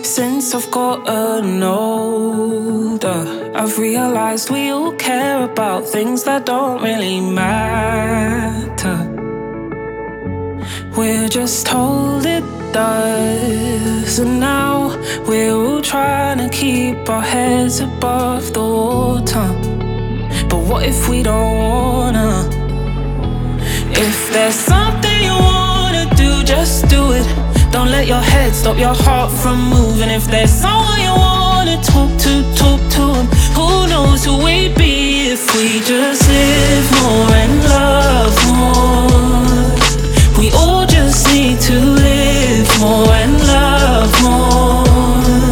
Since I've gotten older, I've realized we all care about things that don't really matter. We're just told it does, and now we're all trying to keep our heads above the water. But what if we don't wanna? If there's something you wanna do, just do it. Don't let your head stop your heart from moving. If there's someone you wanna talk to them. Who knows who we'd be if we just live more and love more. We all just need to live more and love more.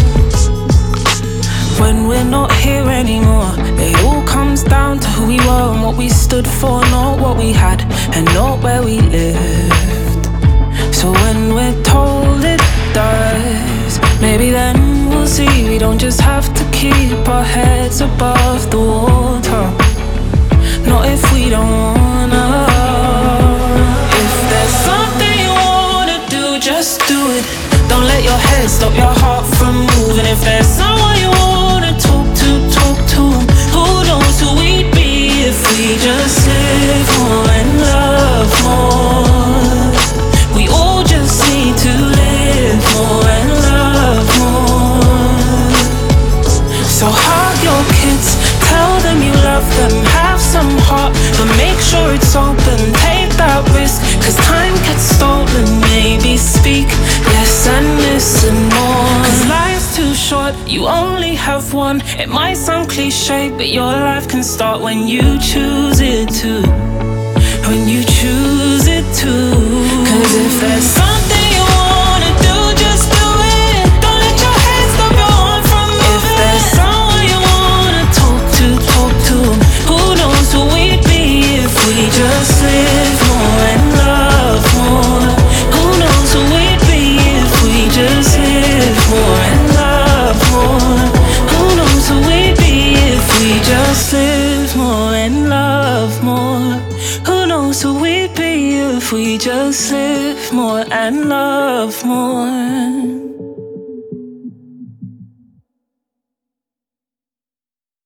When we're not here anymore, it all comes down to who we were and what we stood for, not what we had and not where we lived. So when we're told it does, maybe then we'll see we don't just have to keep our heads above the water. Not if we don't wanna. If there's something you wanna do, just do it. Don't let your head stop your heart from moving. If there's someone you wanna talk to them. Who knows who we'd be if we just live more and love more. We all just need to live more and love more. So hug your kids, tell them you love them, have some heart, but make sure it's open. Take that risk, 'cause time gets stolen. Maybe speak less and listen more, 'cause life's too short, you only have one. It might sound cliche, but your life can start when you choose it to. When you choose it to. 'Cause if there's something you wanna do, just do it. Don't let your head stop your heart from moving. If there's someone you wanna talk to them. Who knows who we'd be if we just live more and love more. Who knows who we'd be if we just live more and love more. Who knows who we'd be if we just live more and love more. Who knows who we'd be if we just live more and love more.